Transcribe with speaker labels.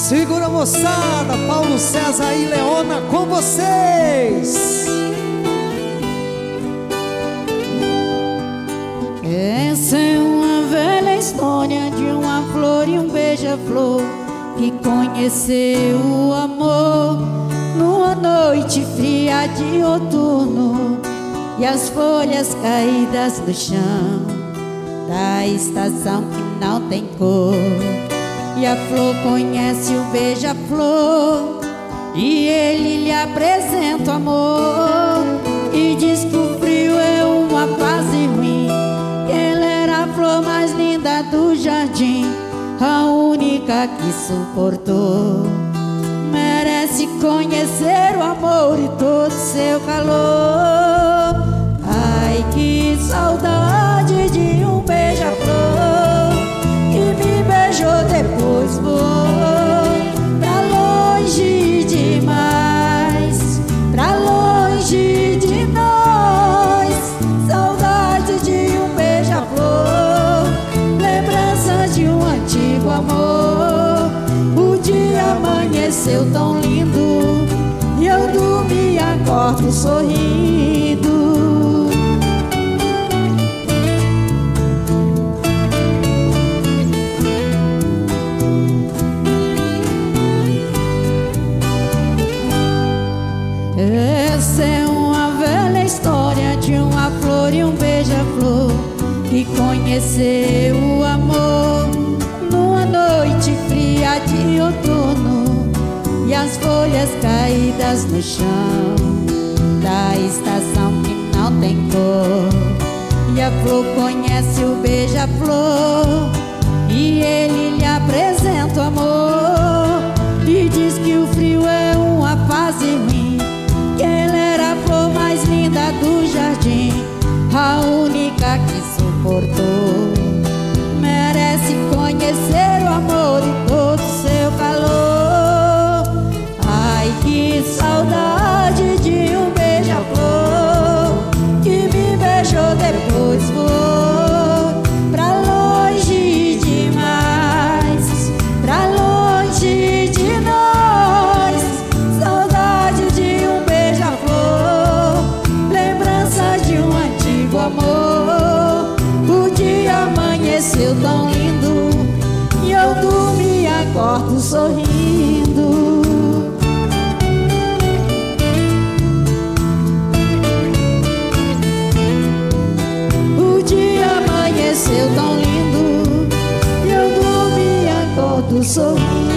Speaker 1: Segura, moçada, Paulo César e Leona com vocês.
Speaker 2: Essa é uma velha história de uma flor e um beija-flor que conheceu o amor numa noite fria de outono, e as folhas caídas no chão da estação que não tem cor. E a flor conhece o beija-flor e ele lhe apresenta o amor, e diz que o frio é uma fase ruim, que ela era a flor mais linda do jardim, a única que suportou. Merece conhecer o amor e todo seu calor. Ai, que saudade de um beija-flor que me beijou, depois voou pra longe demais, pra longe de nós. Saudade de um beija-flor, lembrança de um antigo amor. O dia amanheceu tão lindo e eu dormi e acordo sorrindo. Essa é uma velha história de uma flor e um beija-flor que conheceu o amor numa noite fria de outono, e as folhas caídas no chão da estação que não tem cor. E a flor conhece o beija-flor e ele lhe apresenta o amor, e diz que o frio é uma fase ruim, que ela era a flor mais linda do jardim, a única que suportou. Merece conhecer o amor e todo seu calor. Ai, que saudade de um beija-flor que me beijou, depois voou pra longe demais, pra longe de nós. Saudade de um beija-flor, lembrança de um antigo amor. O dia amanheceu tão lindo e eu dormi e acordo sorrindo. O dia amanheceu tão lindo e eu dormi e acordo sorrindo.